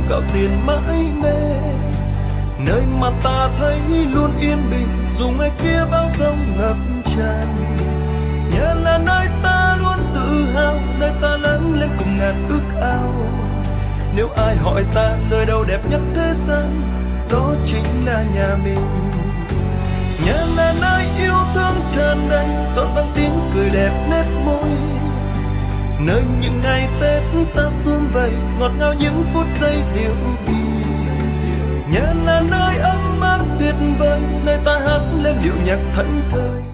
gạo tiền mãi mê. Nơi mà ta thấy luôn yên bình dù ngoài kia bão giông ngập tràn. Nhà là nơi ta luôn tự hào, nơi ta lớn lên cùng ngàn ước ao. Nếu ai hỏi ta nơi đâu đẹp nhất thế gian, đó chính là nhà mình. Nhà là nơi yêu thương tràn đầy, trọn vẹn tiếng cười đẹp nét môi. Nơi những ngày Tết ta sum vầy, ngọt ngào những phút giây điệu kỳ. Nhà là nơi ấm áp tuyệt vời, nơi ta hát lên điệu nhạc thẫn thơi.